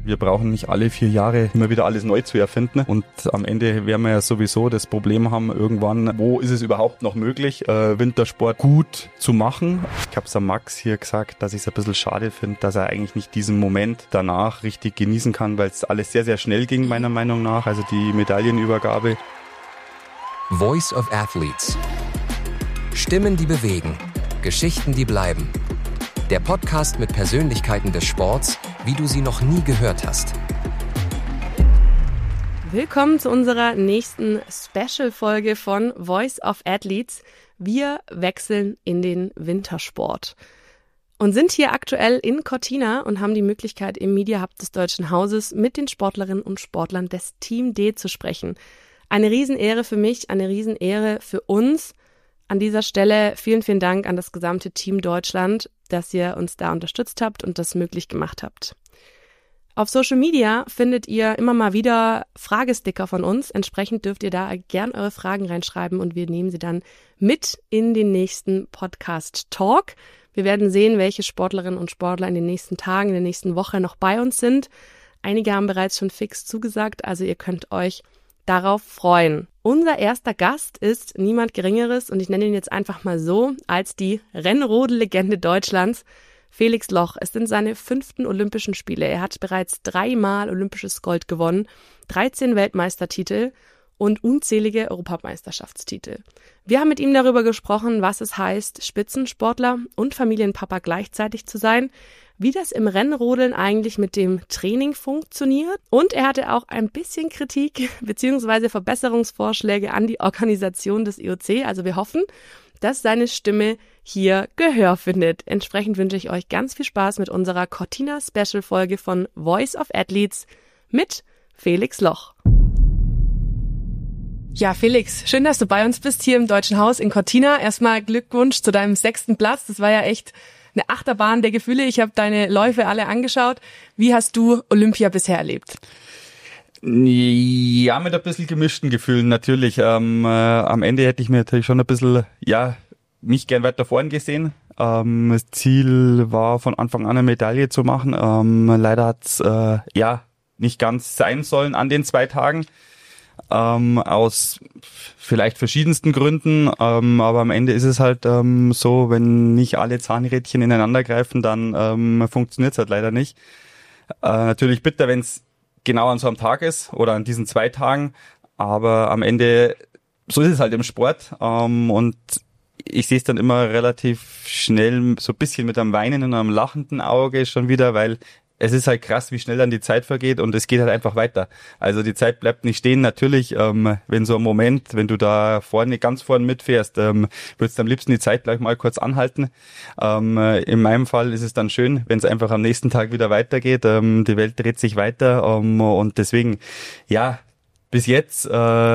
Wir brauchen nicht alle 4 Jahre immer wieder alles neu zu erfinden und am Ende werden wir ja sowieso das Problem haben, irgendwann, wo ist es überhaupt noch möglich, Wintersport gut zu machen. Ich habe es am Max hier gesagt, dass ich es ein bisschen schade finde, dass er eigentlich nicht diesen Moment danach richtig genießen kann, weil es alles sehr, sehr schnell ging, meiner Meinung nach, also die Medaillenübergabe. Voice of Athletes. Stimmen, die bewegen. Geschichten, die bleiben. Der Podcast mit Persönlichkeiten des Sports, wie du sie noch nie gehört hast. Willkommen zu unserer nächsten Special-Folge von Voice of Athletes. Wir wechseln in den Wintersport und sind hier aktuell in Cortina und haben die Möglichkeit, im Media Hub des Deutschen Hauses mit den Sportlerinnen und Sportlern des Team D zu sprechen. Eine Riesenehre für mich, eine Riesenehre für uns. An dieser Stelle vielen, vielen Dank an das gesamte Team Deutschland, dass ihr uns da unterstützt habt und das möglich gemacht habt. Auf Social Media findet ihr immer mal wieder Fragesticker von uns. Entsprechend dürft ihr da gern eure Fragen reinschreiben und wir nehmen sie dann mit in den nächsten Podcast-Talk. Wir werden sehen, welche Sportlerinnen und Sportler in den nächsten Tagen, in der nächsten Woche noch bei uns sind. Einige haben bereits schon fix zugesagt, also ihr könnt euch darauf freuen. Unser erster Gast ist niemand Geringeres und ich nenne ihn jetzt einfach mal so, als die Rennrodel-Legende Deutschlands, Felix Loch. Es sind seine 5. Olympischen Spiele. Er hat bereits 3-mal olympisches Gold gewonnen, 13 Weltmeistertitel und unzählige Europameisterschaftstitel. Wir haben mit ihm darüber gesprochen, was es heißt, Spitzensportler und Familienpapa gleichzeitig zu sein, wie das im Rennrodeln eigentlich mit dem Training funktioniert. Und er hatte auch ein bisschen Kritik bzw. Verbesserungsvorschläge an die Organisation des IOC. Also wir hoffen, dass seine Stimme hier Gehör findet. Entsprechend wünsche ich euch ganz viel Spaß mit unserer Cortina-Special-Folge von Voice of Athletes mit Felix Loch. Ja, Felix, schön, dass du bei uns bist hier im Deutschen Haus in Cortina. Erstmal Glückwunsch zu deinem 6. Platz. Das war ja echt eine Achterbahn der Gefühle. Ich habe deine Läufe alle angeschaut. Wie hast du Olympia bisher erlebt? Ja, mit ein bisschen gemischten Gefühlen natürlich. Am Ende hätte ich mir natürlich schon ein bisschen, mich gern weiter vorn gesehen. Das Ziel war von Anfang an eine Medaille zu machen. Leider hat's nicht ganz sein sollen an den 2 Tagen. Aus vielleicht verschiedensten Gründen, aber am Ende ist es halt so, wenn nicht alle Zahnrädchen ineinander greifen, dann funktioniert es halt leider nicht. Natürlich bitter, wenn es genau an so einem Tag ist oder an diesen 2 Tagen, aber am Ende, so ist es halt im Sport und ich sehe es dann immer relativ schnell so ein bisschen mit einem weinenden und einem lachenden Auge schon wieder, weil es ist halt krass, wie schnell dann die Zeit vergeht und es geht halt einfach weiter. Also die Zeit bleibt nicht stehen. Natürlich, wenn so ein Moment, wenn du da ganz vorne mitfährst, würdest du am liebsten die Zeit gleich mal kurz anhalten. In meinem Fall ist es dann schön, wenn es einfach am nächsten Tag wieder weitergeht. Die Welt dreht sich weiter und deswegen, bis jetzt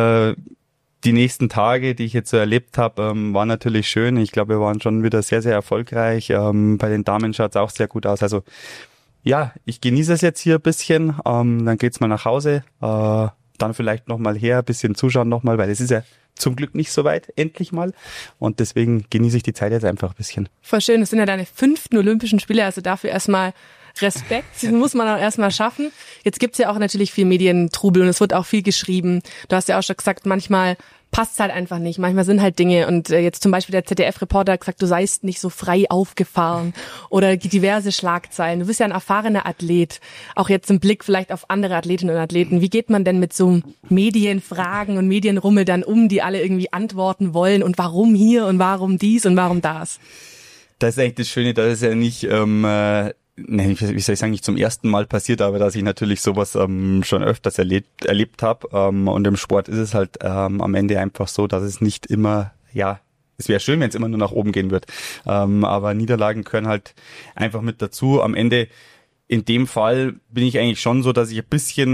die nächsten Tage, die ich jetzt so erlebt habe, waren natürlich schön. Ich glaube, wir waren schon wieder sehr, sehr erfolgreich. Bei den Damen schaut es auch sehr gut aus. Also ja, ich genieße es jetzt hier ein bisschen, dann geht's mal nach Hause, dann vielleicht nochmal her, ein bisschen zuschauen nochmal, weil es ist ja zum Glück nicht so weit, endlich mal. Und deswegen genieße ich die Zeit jetzt einfach ein bisschen. Voll schön, das sind ja deine 5. Olympischen Spiele, also dafür erstmal Respekt, das muss man auch erstmal schaffen. Jetzt gibt's ja auch natürlich viel Medientrubel und es wird auch viel geschrieben. Du hast ja auch schon gesagt, manchmal passt halt einfach nicht. Manchmal sind halt Dinge und jetzt zum Beispiel der ZDF-Reporter hat gesagt, du seist nicht so frei aufgefahren oder diverse Schlagzeilen. Du bist ja ein erfahrener Athlet. Auch jetzt im Blick vielleicht auf andere Athletinnen und Athleten. Wie geht man denn mit so Medienfragen und Medienrummel dann um, die alle irgendwie antworten wollen und warum hier und warum dies und warum das? Das ist eigentlich das Schöne, dass es ja nicht wie soll ich sagen, nicht zum ersten Mal passiert, aber dass ich natürlich sowas schon öfters erlebt habe. Und im Sport ist es halt am Ende einfach so, dass es nicht immer, es wäre schön, wenn es immer nur nach oben gehen wird. Aber Niederlagen gehören halt einfach mit dazu. Am Ende, in dem Fall bin ich eigentlich schon so, dass ich ein bisschen,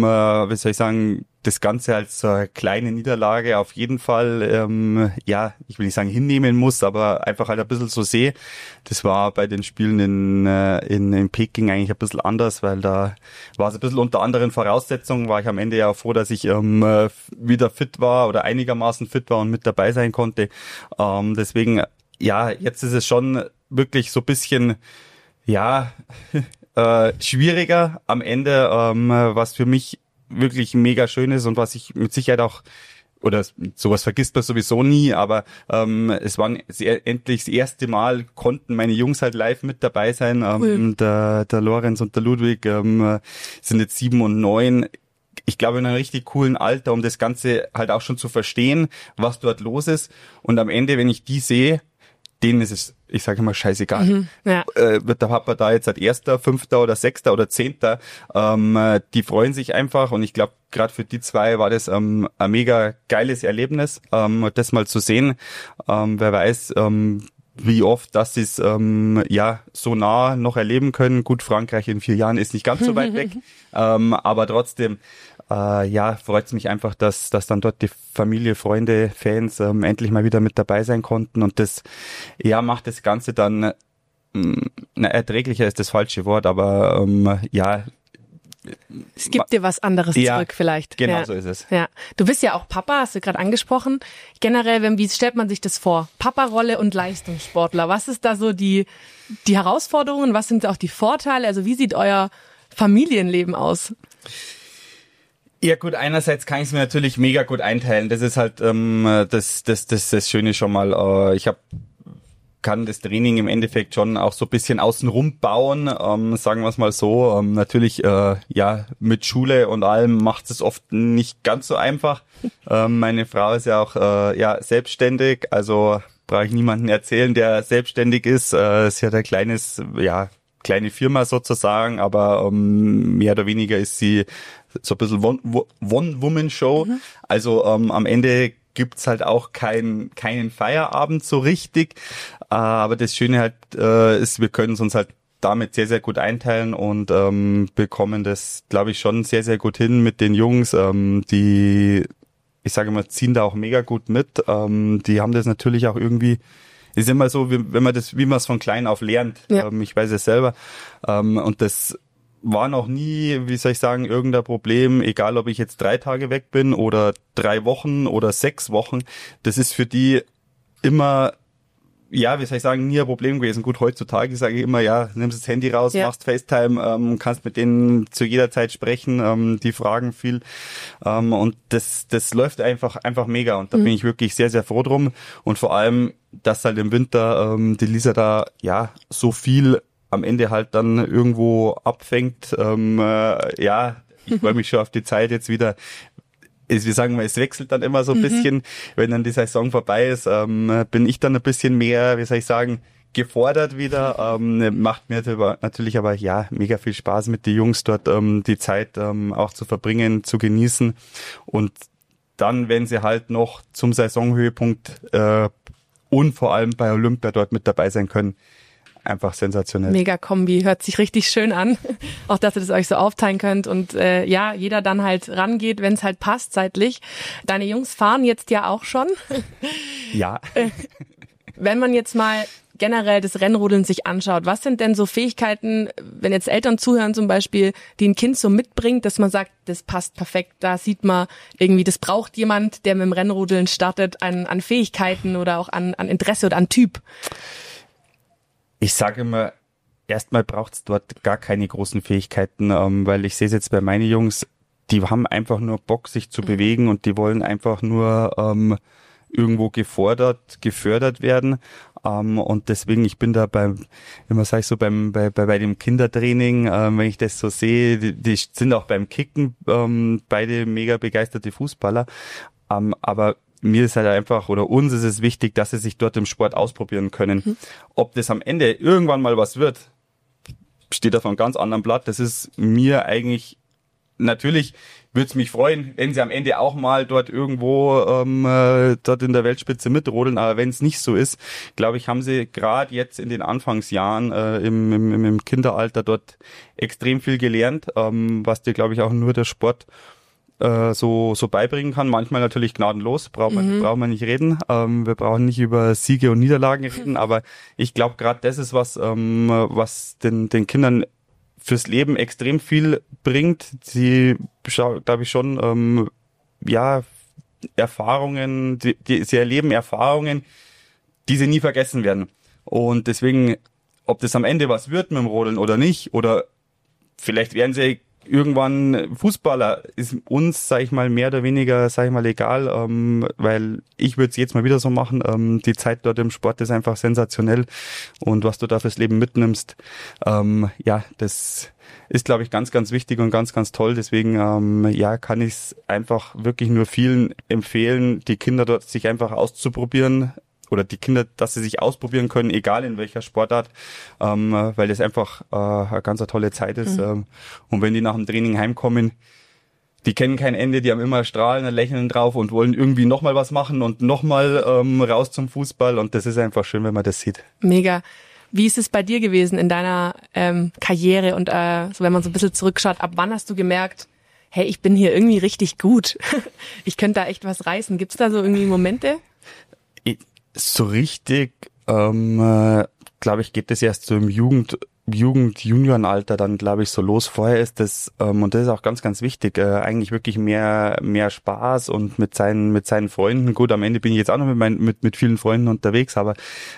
das Ganze als kleine Niederlage auf jeden Fall, ich will nicht sagen hinnehmen muss, aber einfach halt ein bisschen so sehe. Das war bei den Spielen in Peking eigentlich ein bisschen anders, weil da war es ein bisschen unter anderen Voraussetzungen, war ich am Ende ja auch froh, dass ich wieder fit war oder einigermaßen fit war und mit dabei sein konnte. Deswegen, jetzt ist es schon wirklich so ein bisschen, schwieriger am Ende, was für mich wirklich mega schön ist und was ich mit Sicherheit auch, oder sowas vergisst man sowieso nie, aber es war endlich das erste Mal, konnten meine Jungs halt live mit dabei sein. Cool. Der Lorenz und der Ludwig sind jetzt 7 und 9. Ich glaube, in einem richtig coolen Alter, um das Ganze halt auch schon zu verstehen, was dort los ist. Und am Ende, wenn ich die sehe, denen ist es, ich sage immer, scheißegal. Ja. Wird der Papa da jetzt als Erster, Fünfter oder Sechster oder Zehnter, die freuen sich einfach und ich glaube, gerade für die zwei war das ein mega geiles Erlebnis, das mal zu sehen. Wer weiß, wie oft, dass sie es so nah noch erleben können. Gut, Frankreich in 4 Jahren ist nicht ganz so weit weg, aber trotzdem freut es mich einfach, dass dann dort die Familie, Freunde, Fans endlich mal wieder mit dabei sein konnten und das macht das Ganze dann erträglicher ist das falsche Wort, aber es gibt dir was anderes zurück vielleicht. Genau, so ist es. Ja, du bist ja auch Papa, hast du gerade angesprochen. Generell, wie stellt man sich das vor? Papa-Rolle und Leistungssportler. Was ist da so die Herausforderungen? Was sind auch die Vorteile? Also wie sieht euer Familienleben aus? Ja gut, einerseits kann ich es mir natürlich mega gut einteilen. Das ist halt das Schöne schon mal. Ich kann das Training im Endeffekt schon auch so ein bisschen außenrum bauen, sagen wir es mal so. Natürlich, mit Schule und allem macht es oft nicht ganz so einfach. Meine Frau ist ja auch selbstständig, also brauche ich niemanden erzählen, der selbstständig ist. Sie hat ein kleine Firma sozusagen, aber mehr oder weniger ist sie so ein bisschen One-Woman-Show. Also am Ende gibt's halt auch keinen Feierabend so richtig. Aber das Schöne halt ist, wir können es uns halt damit sehr, sehr gut einteilen und bekommen das, glaube ich, schon sehr, sehr gut hin mit den Jungs. Die, ich sage mal, ziehen da auch mega gut mit. Die haben das natürlich auch irgendwie, ist immer so, wie man es von klein auf lernt. Ja. Ich weiß es selber. Und das war noch nie, wie soll ich sagen, irgendein Problem, egal ob ich jetzt 3 Tage weg bin oder 3 Wochen oder 6 Wochen. Das ist für die immer, nie ein Problem gewesen. Gut, heutzutage sage ich immer, nimmst das Handy raus, machst FaceTime, kannst mit denen zu jeder Zeit sprechen, die fragen viel. Und das läuft einfach mega. Und da bin ich wirklich sehr, sehr froh drum. Und vor allem, dass halt im Winter die Lisa da so viel am Ende halt dann irgendwo abfängt. Ich freue mich schon auf die Zeit jetzt wieder. Wir sagen mal, es wechselt dann immer so ein bisschen. Wenn dann die Saison vorbei ist, bin ich dann ein bisschen mehr, gefordert wieder. Macht mir natürlich aber mega viel Spaß mit den Jungs dort, die Zeit auch zu verbringen, zu genießen. Und dann, wenn sie halt noch zum Saisonhöhepunkt und vor allem bei Olympia dort mit dabei sein können, einfach sensationell. Mega Kombi, hört sich richtig schön an. Auch, dass ihr das euch so aufteilen könnt und jeder dann halt rangeht, wenn es halt passt zeitlich. Deine Jungs fahren jetzt ja auch schon. Ja. Wenn man jetzt mal generell das Rennrodeln sich anschaut, was sind denn so Fähigkeiten, wenn jetzt Eltern zuhören zum Beispiel, die ein Kind so mitbringt, dass man sagt, das passt perfekt, da sieht man irgendwie, das braucht jemand, der mit dem Rennrodeln startet, an Fähigkeiten oder auch an Interesse oder an Typ? Ich sage immer, erstmal braucht's dort gar keine großen Fähigkeiten, weil ich sehe es jetzt bei meinen Jungs, die haben einfach nur Bock, sich zu bewegen und die wollen einfach nur irgendwo gefördert werden. Und deswegen, ich bin da bei dem Kindertraining, wenn ich das so sehe, die sind auch beim Kicken beide mega begeisterte Fußballer. Aber mir ist halt einfach, oder uns ist es wichtig, dass sie sich dort im Sport ausprobieren können. Ob das am Ende irgendwann mal was wird, steht auf einem ganz anderen Blatt. Das ist mir eigentlich, natürlich würde es mich freuen, wenn sie am Ende auch mal dort irgendwo dort in der Weltspitze mitrodeln, aber wenn es nicht so ist, glaube ich, haben sie gerade jetzt in den Anfangsjahren im Kinderalter dort extrem viel gelernt, was dir, glaube ich, auch nur der Sport so beibringen kann. Manchmal natürlich gnadenlos, braucht man nicht reden. Wir brauchen nicht über Siege und Niederlagen reden, aber ich glaube, gerade das ist was den Kindern fürs Leben extrem viel bringt. Sie, glaube ich, schon Erfahrungen, sie erleben Erfahrungen, die sie nie vergessen werden. Und deswegen, ob das am Ende was wird mit dem Rodeln oder nicht, oder vielleicht werden sie irgendwann Fußballer, ist uns, sag ich mal, mehr oder weniger, sag ich mal, egal, weil ich würde es jetzt mal wieder so machen. Die Zeit dort im Sport ist einfach sensationell und was du da fürs Leben mitnimmst, das ist, glaube ich, ganz, ganz wichtig und ganz, ganz toll. Deswegen, kann ich es einfach wirklich nur vielen empfehlen, die Kinder dort sich einfach auszuprobieren, oder die Kinder, dass sie sich ausprobieren können, egal in welcher Sportart, weil das einfach eine ganz tolle Zeit ist. Und wenn die nach dem Training heimkommen, die kennen kein Ende, die haben immer Strahlen, ein Lächeln drauf und wollen irgendwie nochmal was machen und nochmal raus zum Fußball. Und das ist einfach schön, wenn man das sieht. Mega. Wie ist es bei dir gewesen in deiner Karriere und so, wenn man so ein bisschen zurückschaut, ab wann hast du gemerkt, hey, ich bin hier irgendwie richtig gut, ich könnte da echt was reißen. Gibt's da so irgendwie Momente? So richtig, glaube ich, geht das erst so im Juniorenalter dann, glaube ich, so los. Vorher ist das, und das ist auch ganz, ganz wichtig, eigentlich wirklich mehr Spaß und mit seinen Freunden. Gut, am Ende bin ich jetzt auch noch mit vielen Freunden unterwegs, aber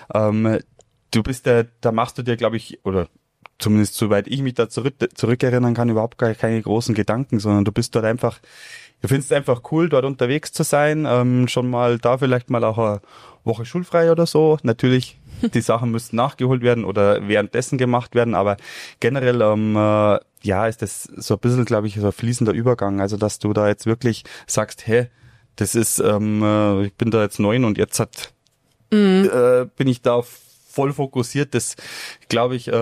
du bist da machst du dir, glaube ich, oder zumindest soweit ich mich da zurückerinnern kann, überhaupt gar keine großen Gedanken, sondern du bist dort einfach, du findest es einfach cool, dort unterwegs zu sein, schon mal da vielleicht mal auch eine Woche schulfrei oder so. Natürlich, die Sachen müssten nachgeholt werden oder währenddessen gemacht werden, aber generell, ist das so ein bisschen, glaube ich, so ein fließender Übergang. Also, dass du da jetzt wirklich sagst, hey, das ist, ich bin da jetzt 9 und jetzt bin ich da voll fokussiert. Das, glaube ich,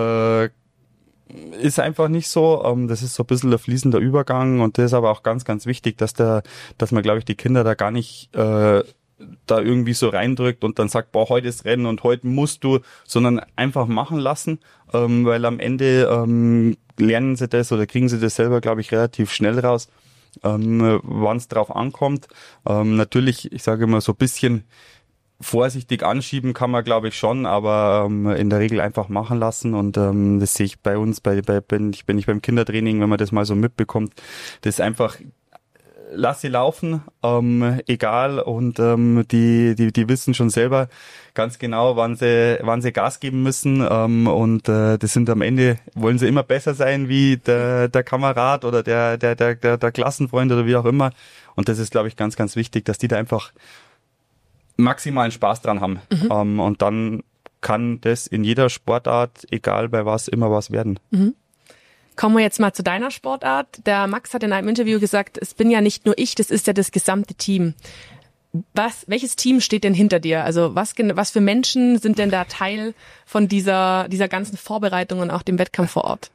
ist einfach nicht so. Das ist so ein bisschen ein fließender Übergang und das ist aber auch ganz, ganz wichtig, dass man, glaube ich, die Kinder da gar nicht da irgendwie so reindrückt und dann sagt, boah, heute ist Rennen und heute musst du, sondern einfach machen lassen, weil am Ende lernen sie das oder kriegen sie das selber, glaube ich, relativ schnell raus, wann es drauf ankommt. Natürlich, ich sage immer, so ein bisschen vorsichtig anschieben kann man, glaube ich, schon, aber in der Regel einfach machen lassen und das sehe ich bei uns, wenn ich beim Kindertraining, wenn man das mal so mitbekommt, das ist einfach, lass sie laufen, egal und die wissen schon selber ganz genau, wann sie Gas geben müssen und das sind am Ende, wollen sie immer besser sein wie der Kamerad oder der Klassenfreund oder wie auch immer und das ist, glaube ich, ganz, ganz wichtig, dass die da einfach maximalen Spaß dran haben. Und dann kann das in jeder Sportart, egal bei was, immer was werden. Kommen wir jetzt mal zu deiner Sportart. Der Max hat in einem Interview gesagt, es bin ja nicht nur ich, das ist ja das gesamte Team. Welches Team steht denn hinter dir? Also was für Menschen sind denn da Teil von dieser ganzen Vorbereitung und auch dem Wettkampf vor Ort?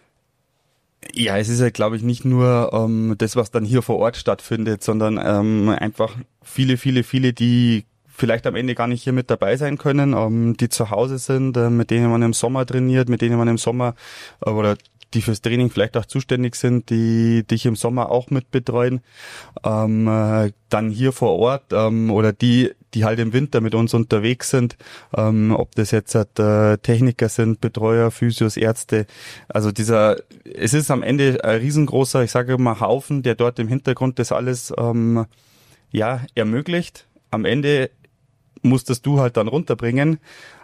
Ja, es ist ja, glaube ich, nicht nur das, was dann hier vor Ort stattfindet, sondern einfach viele, die vielleicht am Ende gar nicht hier mit dabei sein können, die zu Hause sind, mit denen man im Sommer trainiert, mit denen man im Sommer oder die fürs Training vielleicht auch zuständig sind, die dich im Sommer auch mit betreuen, dann hier vor Ort oder die halt im Winter mit uns unterwegs sind, ob das jetzt Techniker sind, Betreuer, Physios, Ärzte, also es ist am Ende ein riesengroßer, ich sage immer Haufen, der dort im Hintergrund das alles ermöglicht. Am Ende musstest du halt dann runterbringen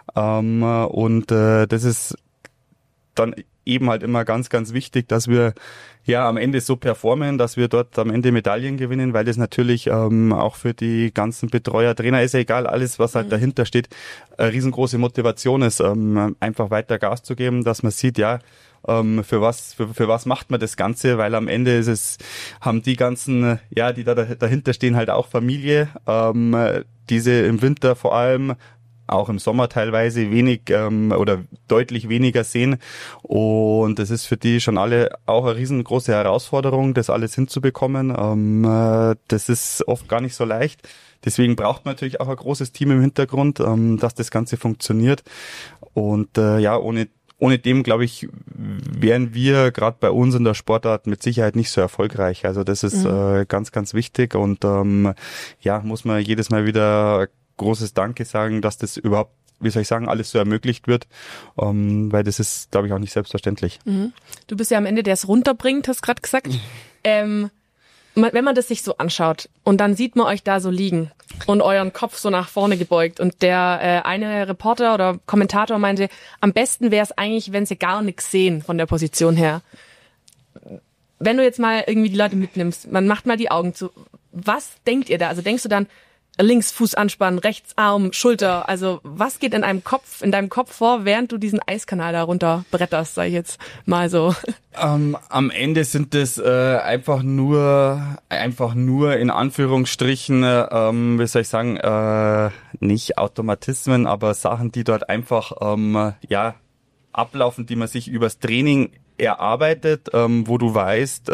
und das ist dann eben halt immer ganz, ganz wichtig, dass wir ja am Ende so performen, dass wir dort am Ende Medaillen gewinnen, weil das natürlich auch für die ganzen Betreuer, Trainer ist ja egal, alles was halt dahinter steht, eine riesengroße Motivation ist, einfach weiter Gas zu geben, dass man sieht, ja, für was macht man das Ganze, weil am Ende haben die ganzen, die da dahinter stehen, halt auch Familie, diese im Winter vor allem, auch im Sommer teilweise wenig oder deutlich weniger sehen und das ist für die schon alle auch eine riesengroße Herausforderung, das alles hinzubekommen. Das ist oft gar nicht so leicht. Deswegen braucht man natürlich auch ein großes Team im Hintergrund, dass das Ganze funktioniert und ohne dem, glaube ich, wären wir gerade bei uns in der Sportart mit Sicherheit nicht so erfolgreich. Also das ist ganz, ganz wichtig und muss man jedes Mal wieder großes Danke sagen, dass das überhaupt, wie soll ich sagen, alles so ermöglicht wird, weil das ist, glaube ich, auch nicht selbstverständlich. Du bist ja am Ende, der es runterbringt, hast gerade gesagt. Wenn man das sich so anschaut und dann sieht man euch da so liegen und euren Kopf so nach vorne gebeugt und der eine Reporter oder Kommentator meinte, am besten wäre es eigentlich, wenn sie gar nichts sehen von der Position her. wenn du jetzt mal irgendwie die Leute mitnimmst, man macht mal die Augen zu, was denkt ihr da? Also denkst du dann links Fuß anspannen, rechts Arm, Schulter, also was geht in deinem Kopf vor, während du diesen Eiskanal da runter bretterst, sag ich jetzt mal so? Am Ende sind das einfach nur in Anführungsstrichen, wie soll ich sagen, nicht Automatismen, aber Sachen, die dort einfach ablaufen, die man sich übers Training erarbeitet, wo du weißt,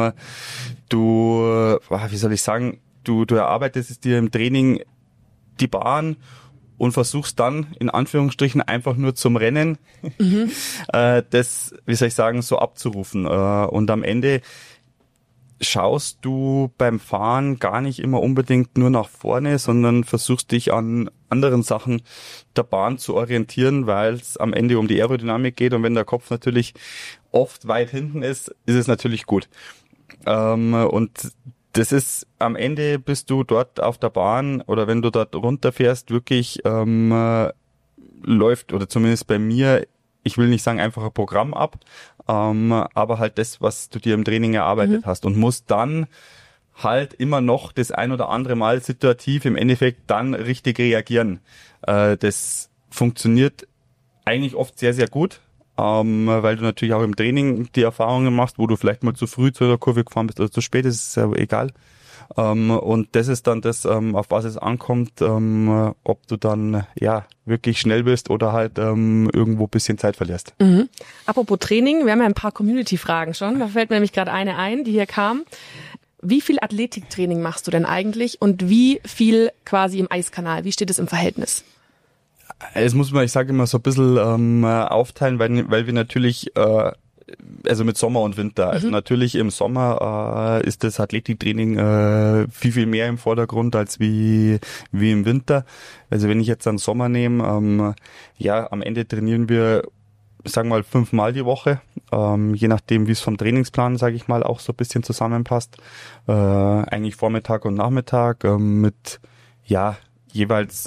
du erarbeitest es dir im Training die Bahn und versuchst dann in Anführungsstrichen einfach nur zum Rennen das, wie soll ich sagen, so abzurufen. Und am Ende schaust du beim Fahren gar nicht immer unbedingt nur nach vorne, sondern versuchst dich an anderen Sachen der Bahn zu orientieren, weil es am Ende um die Aerodynamik geht und wenn der Kopf natürlich oft weit hinten ist es natürlich gut. Und das ist am Ende, bist du dort auf der Bahn oder wenn du dort runterfährst, wirklich läuft oder zumindest bei mir, ich will nicht sagen einfach ein Programm ab, aber halt das, was du dir im Training erarbeitet hast und musst dann halt immer noch das ein oder andere Mal situativ im Endeffekt dann richtig reagieren. Das funktioniert eigentlich oft sehr, sehr gut. Weil du natürlich auch im Training die Erfahrungen machst, wo du vielleicht mal zu früh zu der Kurve gefahren bist oder zu spät, das ist ja egal. Und das ist dann das, auf was es ankommt, ob du dann wirklich schnell bist oder halt irgendwo ein bisschen Zeit verlierst. Mhm. Apropos Training, wir haben ja ein paar Community-Fragen schon, da fällt mir nämlich gerade eine ein, die hier kam. Wie viel Athletiktraining machst du denn eigentlich und wie viel quasi im Eiskanal? Wie steht es im Verhältnis? Es muss man, ich sage immer, so ein bisschen aufteilen, weil wir natürlich, also mit Sommer und Winter, also natürlich im Sommer ist das Athletiktraining viel mehr im Vordergrund als wie im Winter. Also wenn ich jetzt einen Sommer nehme, am Ende trainieren wir, sagen wir mal, 5-mal die Woche, je nachdem, wie es vom Trainingsplan, sage ich mal, auch so ein bisschen zusammenpasst. Eigentlich Vormittag und Nachmittag mit, jeweils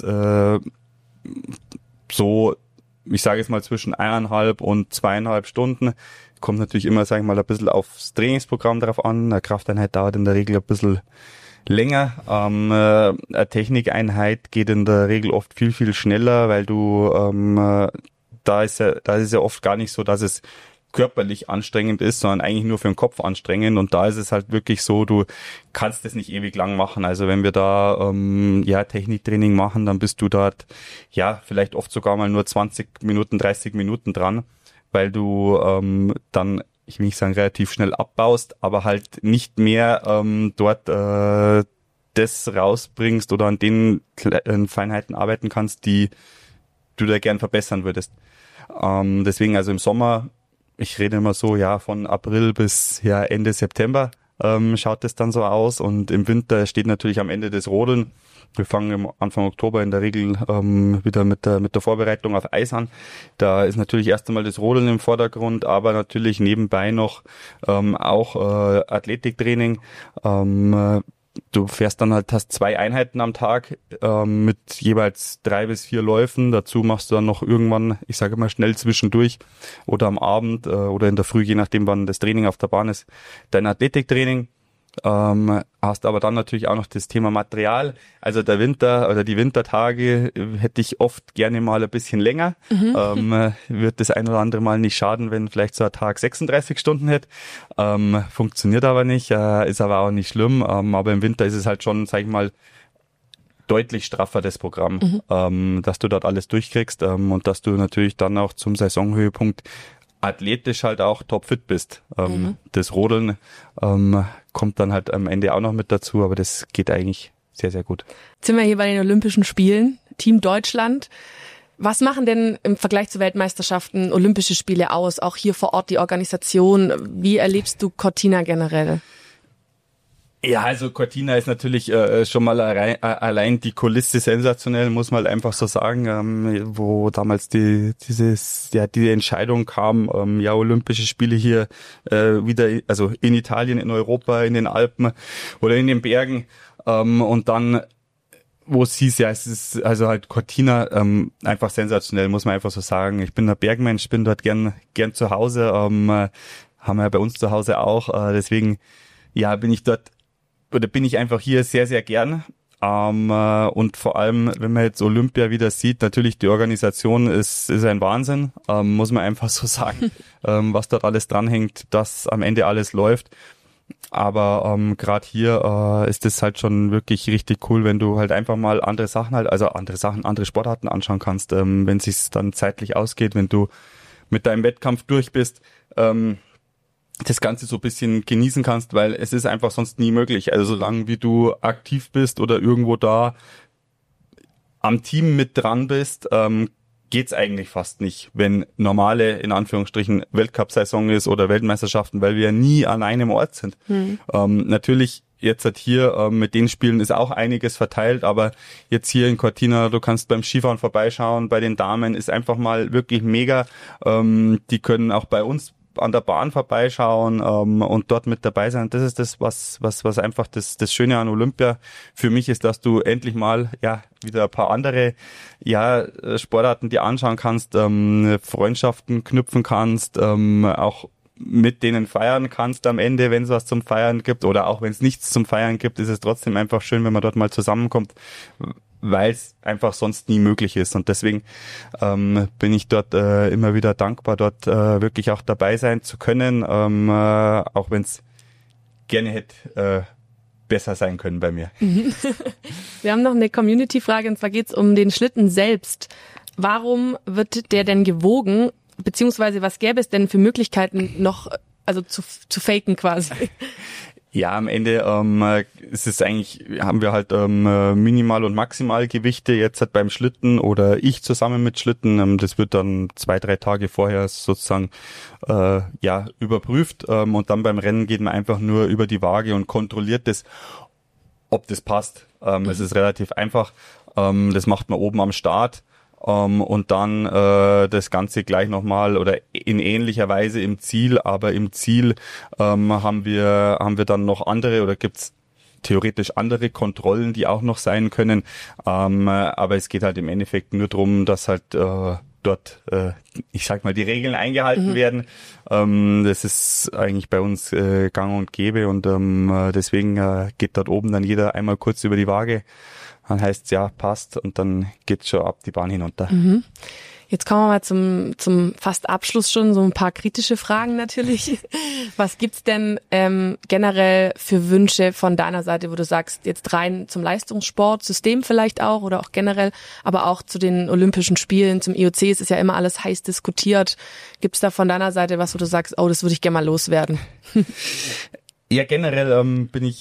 so, ich sage jetzt mal zwischen 1,5 und 2,5 Stunden. Kommt natürlich immer, sage ich mal, ein bisschen aufs Trainingsprogramm drauf an. Eine Krafteinheit dauert in der Regel ein bisschen länger. Eine Technikeinheit geht in der Regel oft viel, viel schneller, weil du, da ist ja oft gar nicht so, dass es körperlich anstrengend ist, sondern eigentlich nur für den Kopf anstrengend und da ist es halt wirklich so, du kannst das nicht ewig lang machen. Also wenn wir da Techniktraining machen, dann bist du dort vielleicht oft sogar mal nur 20 Minuten, 30 Minuten dran, weil du dann, ich will nicht sagen relativ schnell abbaust, aber halt nicht mehr dort das rausbringst oder an den Feinheiten arbeiten kannst, die du da gern verbessern würdest. Deswegen also im Sommer, ich rede immer so, von April bis Ende September schaut es dann so aus und im Winter steht natürlich am Ende das Rodeln. Wir fangen Anfang Oktober in der Regel wieder mit der Vorbereitung auf Eis an. Da ist natürlich erst einmal das Rodeln im Vordergrund, aber natürlich nebenbei noch auch Athletiktraining. Du fährst dann halt, hast 2 Einheiten am Tag mit jeweils 3 bis 4 Läufen. Dazu machst du dann noch irgendwann, ich sage mal schnell zwischendurch oder am Abend oder in der Früh, je nachdem wann das Training auf der Bahn ist, dein Athletiktraining. Hast aber dann natürlich auch noch das Thema Material. Also der Winter oder die Wintertage hätte ich oft gerne mal ein bisschen länger. Wird das ein oder andere Mal nicht schaden, wenn vielleicht so ein Tag 36 Stunden hätte. Funktioniert aber nicht, ist aber auch nicht schlimm. Aber im Winter ist es halt schon, sag ich mal, deutlich straffer, das Programm, dass du dort alles durchkriegst und dass du natürlich dann auch zum Saisonhöhepunkt athletisch halt auch topfit bist. Das Rodeln kommt dann halt am Ende auch noch mit dazu, aber das geht eigentlich sehr, sehr gut. Jetzt sind wir hier bei den Olympischen Spielen, Team Deutschland. Was machen denn im Vergleich zu Weltmeisterschaften Olympische Spiele aus? Auch hier vor Ort die Organisation. Wie erlebst du Cortina generell? Ja, also Cortina ist natürlich schon mal allein die Kulisse sensationell, muss man halt einfach so sagen, wo damals die Entscheidung kam, Olympische Spiele hier wieder, also in Italien, in Europa, in den Alpen oder in den Bergen und dann wo es hieß, es ist also halt Cortina einfach sensationell, muss man einfach so sagen. Ich bin ein Bergmensch, bin dort gern zu Hause, haben wir bei uns zu Hause auch. Deswegen, ja, bin ich einfach hier sehr, sehr gern. Und vor allem, wenn man jetzt Olympia wieder sieht, natürlich die Organisation ist ein Wahnsinn, muss man einfach so sagen, was dort alles dranhängt, dass am Ende alles läuft. Aber gerade hier ist es halt schon wirklich richtig cool, wenn du halt einfach mal andere Sportarten anschauen kannst, wenn es sich dann zeitlich ausgeht, wenn du mit deinem Wettkampf durch bist, das Ganze so ein bisschen genießen kannst, weil es ist einfach sonst nie möglich. Also solange wie du aktiv bist oder irgendwo da am Team mit dran bist, geht's eigentlich fast nicht, wenn normale, in Anführungsstrichen, Weltcup-Saison ist oder Weltmeisterschaften, weil wir nie an einem Ort sind. Natürlich jetzt halt hier mit den Spielen ist auch einiges verteilt, aber jetzt hier in Cortina, du kannst beim Skifahren vorbeischauen, bei den Damen ist einfach mal wirklich mega. Die können auch bei uns an der Bahn vorbeischauen und dort mit dabei sein. Das ist das, was einfach das Schöne an Olympia für mich ist, dass du endlich mal wieder ein paar andere Sportarten dir anschauen kannst, Freundschaften knüpfen kannst, auch mit denen feiern kannst am Ende, wenn es was zum Feiern gibt oder auch wenn es nichts zum Feiern gibt, ist es trotzdem einfach schön, wenn man dort mal zusammenkommt, weil es einfach sonst nie möglich ist. Und deswegen bin ich dort immer wieder dankbar, dort wirklich auch dabei sein zu können, auch wenn es gerne hätte besser sein können bei mir. Wir haben noch eine Community-Frage, und zwar geht es um den Schlitten selbst. Warum wird der denn gewogen, beziehungsweise was gäbe es denn für Möglichkeiten noch, also zu faken quasi? Ja, am Ende ist es eigentlich, haben wir halt Minimal- und Maximalgewichte jetzt halt beim Schlitten oder ich zusammen mit Schlitten. Das wird dann 2-3 Tage vorher sozusagen überprüft und dann beim Rennen geht man einfach nur über die Waage und kontrolliert das, ob das passt. Es ist relativ einfach. Das macht man oben am Start. Und dann das Ganze gleich nochmal oder in ähnlicher Weise im Ziel, aber im Ziel haben wir dann noch andere oder gibt's theoretisch andere Kontrollen, die auch noch sein können, aber es geht halt im Endeffekt nur darum, dass halt dort, ich sag mal, die Regeln eingehalten werden. Das ist eigentlich bei uns gang und gäbe und deswegen geht dort oben dann jeder einmal kurz über die Waage. Dann heißt's ja, passt und dann geht's schon ab die Bahn hinunter. Jetzt kommen wir mal zum fast Abschluss schon, so ein paar kritische Fragen natürlich. Was gibt's denn generell für Wünsche von deiner Seite, wo du sagst, jetzt rein zum Leistungssportsystem vielleicht auch oder auch generell, aber auch zu den Olympischen Spielen, zum IOC, es ist ja immer alles heiß diskutiert. Gibt's da von deiner Seite was, wo du sagst, oh, das würde ich gerne mal loswerden? Ja, generell bin ich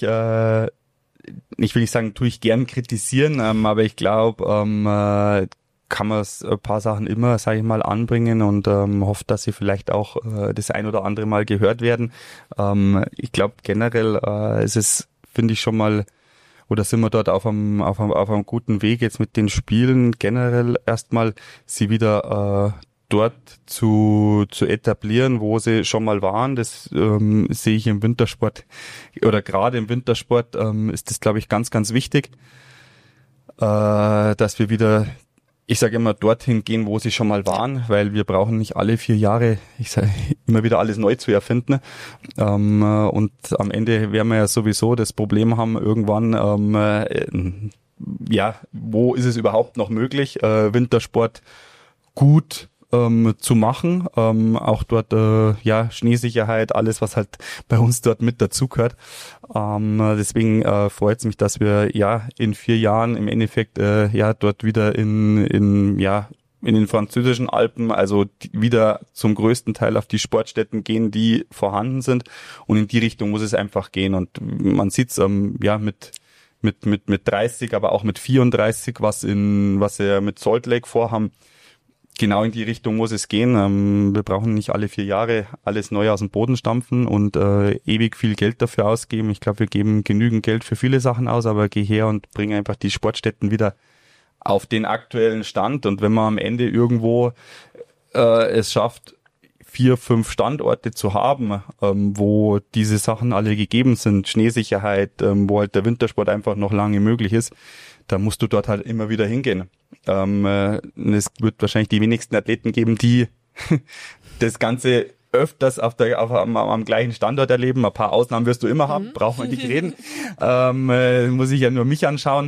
will nicht sagen, tue ich gern kritisieren, aber ich glaube, kann man ein paar Sachen immer, sage ich mal, anbringen und hoffe, dass sie vielleicht auch das ein oder andere Mal gehört werden. Ich glaube generell ist es, finde ich schon mal, oder sind wir dort auf einem guten Weg jetzt mit den Spielen generell erstmal sie wieder dort zu etablieren, wo sie schon mal waren. Das sehe ich im Wintersport oder gerade im Wintersport ist das, glaube ich, ganz, ganz wichtig, dass wir wieder, ich sage immer, dorthin gehen, wo sie schon mal waren, weil wir brauchen nicht alle 4 Jahre, ich sage immer wieder alles neu zu erfinden. Und am Ende werden wir ja sowieso das Problem haben, irgendwann, wo ist es überhaupt noch möglich, Wintersport gut zu machen, auch dort Schneesicherheit, alles was halt bei uns dort mit dazugehört. Deswegen freut es mich, dass wir in 4 Jahren im Endeffekt dort wieder in den französischen Alpen, also wieder zum größten Teil auf die Sportstätten gehen, die vorhanden sind, und in die Richtung muss es einfach gehen. Und man sieht's mit 30, aber auch mit 34, was wir mit Salt Lake vorhaben. Genau in die Richtung muss es gehen. Wir brauchen nicht alle 4 Jahre alles neu aus dem Boden stampfen und ewig viel Geld dafür ausgeben. Ich glaube, wir geben genügend Geld für viele Sachen aus, aber geh her und bring einfach die Sportstätten wieder auf den aktuellen Stand. Und wenn man am Ende irgendwo es schafft, 4, 5 Standorte zu haben, wo diese Sachen alle gegeben sind, Schneesicherheit, wo halt der Wintersport einfach noch lange möglich ist, da musst du dort halt immer wieder hingehen. Es wird wahrscheinlich die wenigsten Athleten geben, die das Ganze öfters am gleichen Standort erleben. Ein paar Ausnahmen wirst du immer haben, braucht man nicht reden. Muss ich ja nur mich anschauen.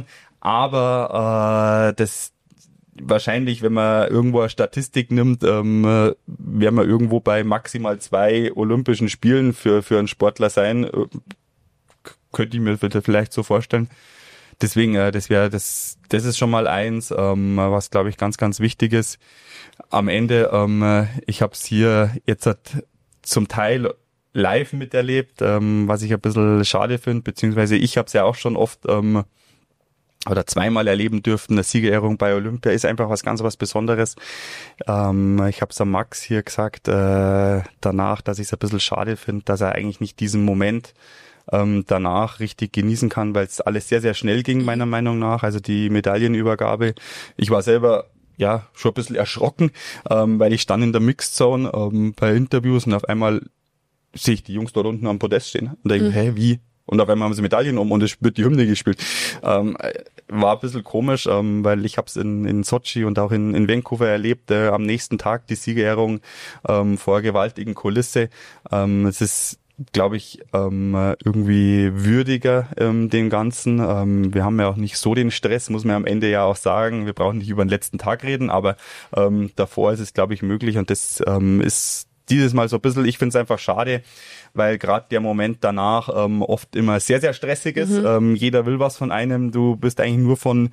Aber das wahrscheinlich, wenn man irgendwo eine Statistik nimmt, wäre man irgendwo bei maximal 2 Olympischen Spielen für einen Sportler sein. Könnte ich mir vielleicht so vorstellen. Deswegen, das ist schon mal eins, was glaube ich ganz, ganz wichtig ist. Am Ende, ich habe es hier jetzt zum Teil live miterlebt, was ich ein bisschen schade finde, beziehungsweise ich habe es ja auch schon oft oder zweimal erleben dürften. Eine Siegerehrung bei Olympia ist einfach was Besonderes. Ich habe es am Max hier gesagt danach, dass ich es ein bisschen schade finde, dass er eigentlich nicht diesen Moment danach richtig genießen kann, weil es alles sehr, sehr schnell ging, meiner Meinung nach. Also die Medaillenübergabe. Ich war selber schon ein bisschen erschrocken, weil ich stand in der Mixed Zone bei Interviews und auf einmal sehe ich die Jungs dort unten am Podest stehen und denke, hey, wie? Und auf einmal haben sie Medaillen und es wird die Hymne gespielt. War ein bisschen komisch, weil ich habe es in Sochi und auch in Vancouver erlebt, am nächsten Tag die Siegerehrung vor gewaltigen Kulisse. Es ist, glaube ich, irgendwie würdiger dem Ganzen. Wir haben ja auch nicht so den Stress, muss man am Ende ja auch sagen. Wir brauchen nicht über den letzten Tag reden, aber davor ist es, glaube ich, möglich und das ist dieses Mal so ein bisschen, ich finde es einfach schade, weil gerade der Moment danach oft immer sehr, sehr stressig ist. Jeder will was von einem, du bist eigentlich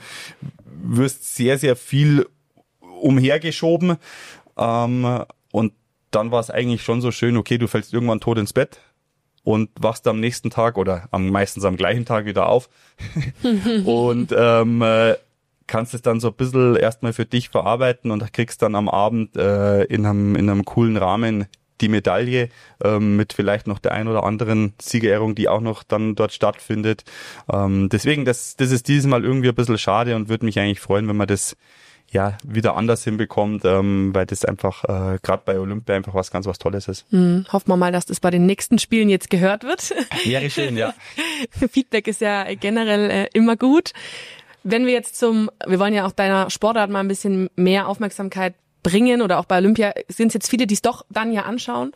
wirst sehr, sehr viel umhergeschoben und dann war es eigentlich schon so schön, okay, du fällst irgendwann tot ins Bett und wachst am nächsten Tag oder meistens am gleichen Tag wieder auf und kannst es dann so ein bisschen erstmal für dich verarbeiten und kriegst dann am Abend in einem coolen Rahmen die Medaille mit vielleicht noch der ein oder anderen Siegerehrung, die auch noch dann dort stattfindet. Deswegen, das ist dieses Mal irgendwie ein bisschen schade und würde mich eigentlich freuen, wenn man das wieder anders hinbekommt, weil das einfach gerade bei Olympia einfach was Tolles ist. Hoffen wir mal, dass das bei den nächsten Spielen jetzt gehört wird. Wäre schön, ja. Feedback ist ja generell immer gut. Wenn wir jetzt wir wollen ja auch deiner Sportart mal ein bisschen mehr Aufmerksamkeit bringen oder auch bei Olympia sind es jetzt viele, die es doch dann ja anschauen.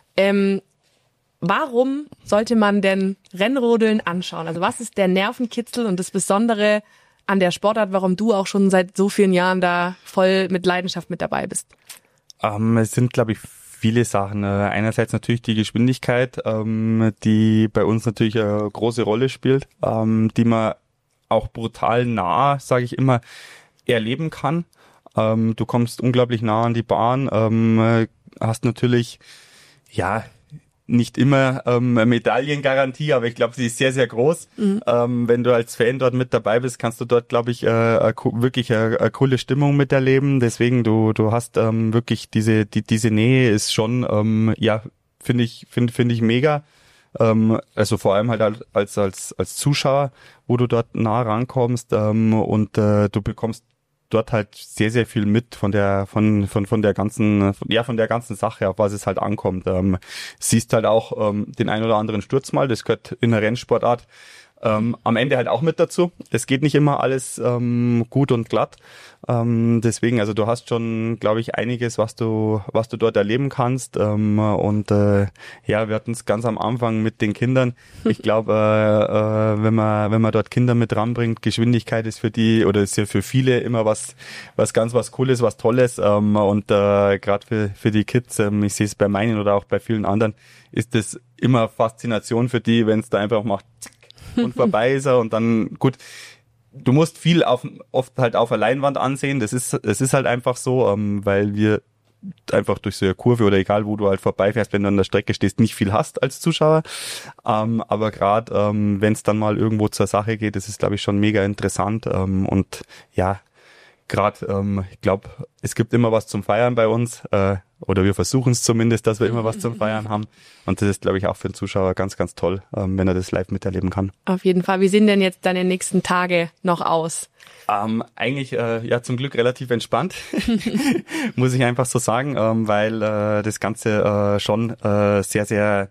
Warum sollte man denn Rennrodeln anschauen? Also was ist der Nervenkitzel und das Besondere an der Sportart, warum du auch schon seit so vielen Jahren da voll mit Leidenschaft mit dabei bist? Es sind, glaube ich, viele Sachen. Einerseits natürlich die Geschwindigkeit, die bei uns natürlich eine große Rolle spielt, die man auch brutal nah, sage ich immer, erleben kann. Du kommst unglaublich nah an die Bahn, hast natürlich, nicht immer Medaillengarantie, aber ich glaube, sie ist sehr, sehr groß. Wenn du als Fan dort mit dabei bist, kannst du dort, glaube ich, wirklich eine coole Stimmung miterleben. Deswegen, du hast wirklich diese Nähe ist schon, finde ich mega. Also vor allem halt als Zuschauer, wo du dort nah rankommst und du bekommst dort halt sehr, sehr viel mit von der ganzen Sache, auf was es halt ankommt. Siehst halt auch den ein oder anderen Sturz mal, das gehört in der Rennsportart am Ende halt auch mit dazu. Es geht nicht immer alles gut und glatt. Deswegen, also du hast schon, glaube ich, einiges, was du dort erleben kannst. Wir hatten es ganz am Anfang mit den Kindern. Ich glaube, wenn man dort Kinder mit ranbringt, Geschwindigkeit ist für die oder ist ja für viele immer was Cooles, was Tolles. Gerade für die Kids, ich sehe es bei meinen oder auch bei vielen anderen, ist das immer Faszination für die, wenn es da einfach macht und vorbei ist er und dann, gut, du musst viel oft halt auf der Leinwand ansehen, das ist halt einfach so, weil wir einfach durch so eine Kurve oder egal wo du halt vorbeifährst, wenn du an der Strecke stehst, nicht viel hast als Zuschauer, aber gerade wenn es dann mal irgendwo zur Sache geht, das ist, glaube ich, schon mega interessant gerade, ich glaube, es gibt immer was zum Feiern bei uns, oder wir versuchen es zumindest, dass wir immer was zum Feiern haben. Und das ist, glaube ich, auch für den Zuschauer ganz, ganz toll, wenn er das live miterleben kann. Auf jeden Fall. Wie sehen denn jetzt deine nächsten Tage noch aus? Eigentlich zum Glück relativ entspannt, muss ich einfach so sagen, weil das Ganze schon sehr, sehr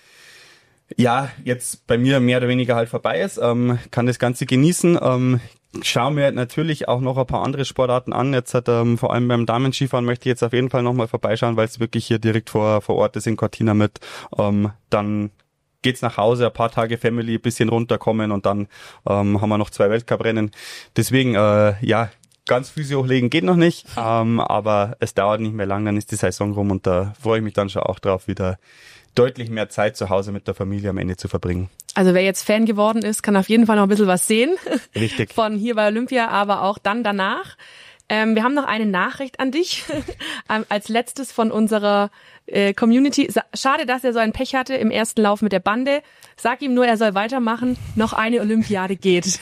jetzt bei mir mehr oder weniger halt vorbei ist, kann das Ganze genießen, schaue mir natürlich auch noch ein paar andere Sportarten an. Jetzt vor allem beim Damenskifahren möchte ich jetzt auf jeden Fall nochmal vorbeischauen, weil es wirklich hier direkt vor Ort ist in Cortina mit. Dann geht's nach Hause, ein paar Tage Family, ein bisschen runterkommen und dann haben wir noch 2 Weltcuprennen. Deswegen, ganz Füße hochlegen geht noch nicht, aber es dauert nicht mehr lang, dann ist die Saison rum und da freue ich mich dann schon auch drauf, wieder deutlich mehr Zeit zu Hause mit der Familie am Ende zu verbringen. Also wer jetzt Fan geworden ist, kann auf jeden Fall noch ein bisschen was sehen. Richtig. Von hier bei Olympia, aber auch dann danach. Wir haben noch eine Nachricht an dich, als letztes von unserer Community. Schade, dass er so ein Pech hatte im ersten Lauf mit der Bande. Sag ihm nur, er soll weitermachen. Noch eine Olympiade geht.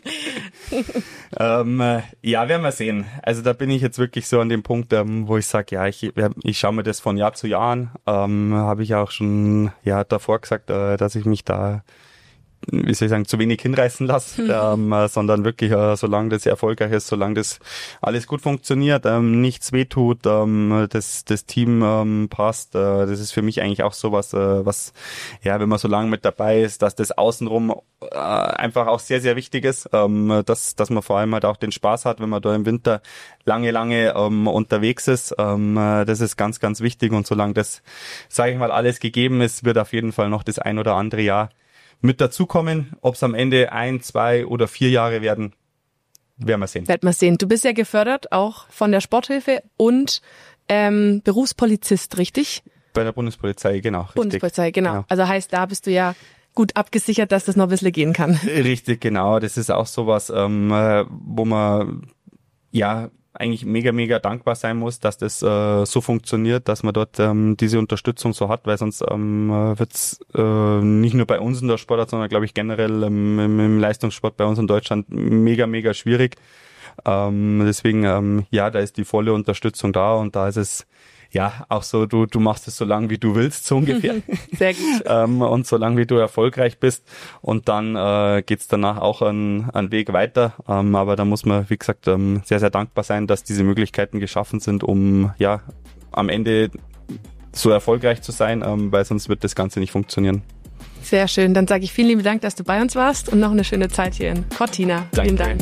Werden wir sehen. Also da bin ich jetzt wirklich so an dem Punkt, wo ich sage, ich schaue mir das von Jahr zu Jahr an. Habe ich auch schon davor gesagt, dass ich mich da, wie soll ich sagen, zu wenig hinreißen lasse, sondern wirklich, solange das erfolgreich ist, solange das alles gut funktioniert, nichts wehtut, das Team passt, das ist für mich eigentlich auch sowas, was, wenn man so lange mit dabei ist, dass das außenrum einfach auch sehr, sehr wichtig ist, dass man vor allem halt auch den Spaß hat, wenn man da im Winter lange unterwegs ist, das ist ganz, ganz wichtig und solange das, sage ich mal, alles gegeben ist, wird auf jeden Fall noch das ein oder andere Jahr mit dazukommen. Ob es am Ende 1, 2 oder 4 Jahre werden wir sehen. Werden wir sehen. Du bist ja gefördert, auch von der Sporthilfe und Berufspolizist, richtig? Bei der Bundespolizei, genau. Richtig. Bundespolizei, genau. Also heißt, da bist du ja gut abgesichert, dass das noch ein bisschen gehen kann. Richtig, genau. Das ist auch sowas, wo man eigentlich mega, mega dankbar sein muss, dass das so funktioniert, dass man dort diese Unterstützung so hat, weil sonst wird's nicht nur bei uns in der Sportart, sondern glaube ich generell im Leistungssport bei uns in Deutschland mega, mega schwierig. Deswegen, da ist die volle Unterstützung da und da ist es auch so, du machst es so lange, wie du willst, so ungefähr. Sehr gut. Und so lange, wie du erfolgreich bist. Und dann geht's danach auch einen Weg weiter. Aber da muss man, wie gesagt, sehr, sehr dankbar sein, dass diese Möglichkeiten geschaffen sind, um am Ende so erfolgreich zu sein, weil sonst wird das Ganze nicht funktionieren. Sehr schön. Dann sage ich vielen lieben Dank, dass du bei uns warst und noch eine schöne Zeit hier in Cortina. Vielen Dank.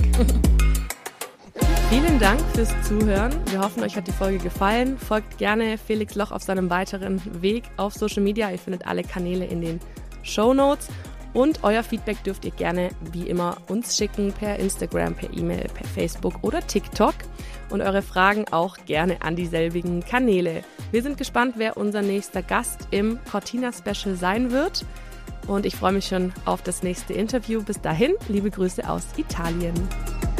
Vielen Dank fürs Zuhören. Wir hoffen, euch hat die Folge gefallen. Folgt gerne Felix Loch auf seinem weiteren Weg auf Social Media. Ihr findet alle Kanäle in den Shownotes. Und euer Feedback dürft ihr gerne, wie immer, uns schicken per Instagram, per E-Mail, per Facebook oder TikTok. Und eure Fragen auch gerne an dieselbigen Kanäle. Wir sind gespannt, wer unser nächster Gast im Cortina Special sein wird. Und ich freue mich schon auf das nächste Interview. Bis dahin, liebe Grüße aus Italien.